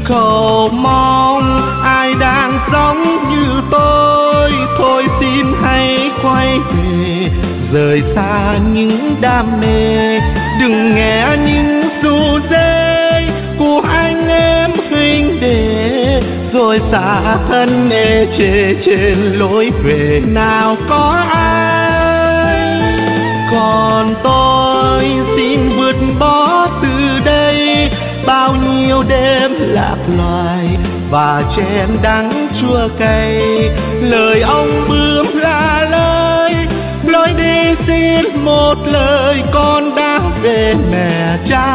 cầu mong ai đang sống như tôi, thôi xin hãy quay về, rời xa những đam mê, đừng nghe những ru rê của anh em huynh đệ, rồi xa thân ê chê trên lối về nào có ai. Còn tôi xin vượt bỏ từ đây bao nhiêu đêm lạc loài và chén đắng chua cay, lời ông bướm là lời đi xin một lời con đã về mẹ cha